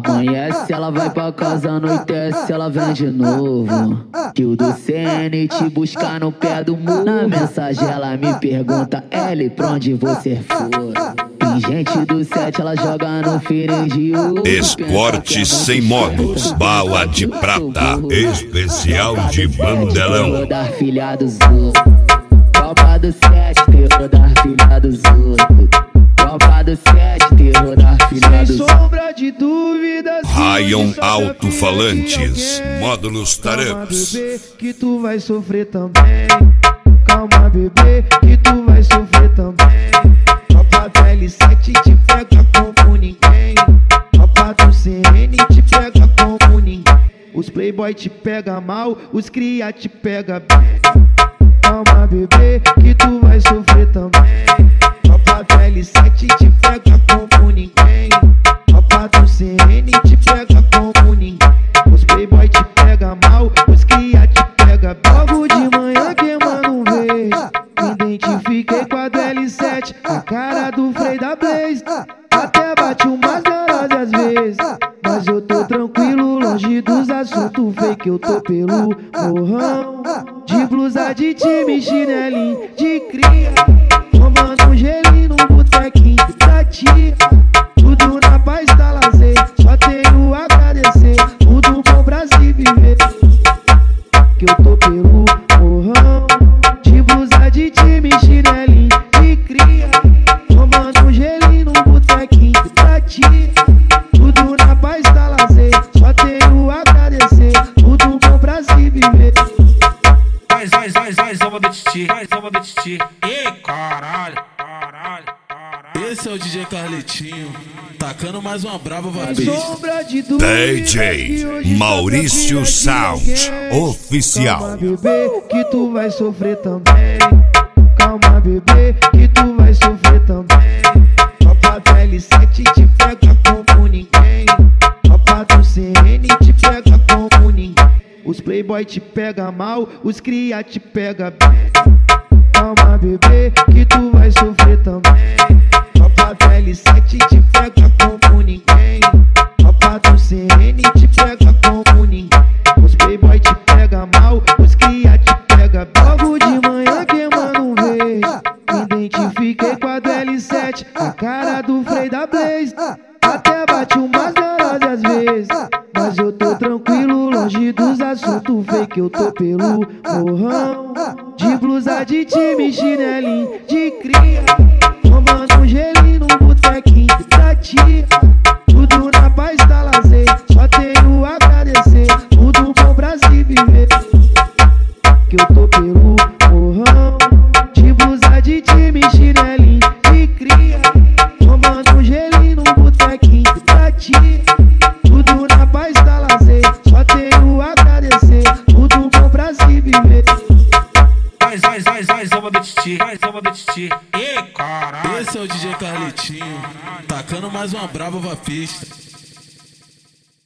Amanhece, ela vai pra casa, anoitece, ela vem de novo. Que o do CN te buscar no pé do muro. Na mensagem ela me pergunta, L, pra onde você for? Gente do 7, ela joga no feirão de ouro. Esporte sem modos, bala de prata, especial de Mandelão. Da filha dos outros. Copa do 7, terror da filha dos outros. Copa do 7, terror da filha dos outros. Sem sombra de dúvidas. Rayon Alto-Falantes, módulos Taramps. Bebê, que tu vai sofrer também. Calma, bebê, que tu vai sofrer também. Tropa da L7 te pega como ninguém. Tropa do CN te pega como ninguém. Os playboy te pega mal, os cria te pega bem. Calma, bebê, que tu vai sofrer também. Tropa da L7 te pega como ninguém. Tropa do CN te pega como ninguém. Os playboy te pega mal, os cria te pega bem. Logo de manhã queimando um vez, me identifiquei com a do L7, a cara do Frei da Blaze. Até bate umas neuroses às vezes, mas eu tô tranquilo, longe dos assuntos fake. Eu tô pelo morrão, de blusa de time, chinelinho de cria, tomando um gelinho num botequinho da tia. Tudo na paz da lazer, só tenho a agradecer. Tudo bom pra se viver, que eu tô pelo morrão, de blusa de time, chinelinho de cria, tomando um gelinho num botequinho da tia. Tudo na paz da lazer, só tenho a agradecer. Tudo bom pra se viver. Mais uma do Titi, mais uma do Titi. Ei, caralho. Esse é o DJ Carletinho, tacando mais uma brava vapista. Sombra de dúvida, DJ Maurício Sound Oficial. Calma, bebê, que tu vai sofrer também. Calma, bebê, que tu vai sofrer também. Tropa da L7 te pega como ninguém. Tropa do CN te pega como ninguém. Os playboy te pega mal, os cria te pega bem. Calma, bebê, que tu vai sofrer também. Tropa da L7 te pega como ninguém. Tropa do CN te pega como ninguém. Os playboy te pega mal, os cria te pega bem. Logo de manhã queimando um vez, me identifiquei com a do L7, a cara do Frei da Blaze. Até bate umas neuroses às vezes, mas eu tô tranquilo, longe dos assuntos fake. Eu tô pelo morrão, de blusa de time, chinelinho de cria, tomando um gelinho num botequinho da tia. Tudo na paz da lazer, só tenho a agradecer. Tudo bom pra se viver, que eu tô pelo morrão, de blusa de time, chinelinho de cria, tomando um gelinho num botequinho da tia. Tudo na paz da lazer, só tenho a agradecer. Tudo bom pra se viver. Mais uma do Titi, mais uma do Titi. Ei, caralho. Esse é o DJ Carletinho, tacando mais uma brava vapista.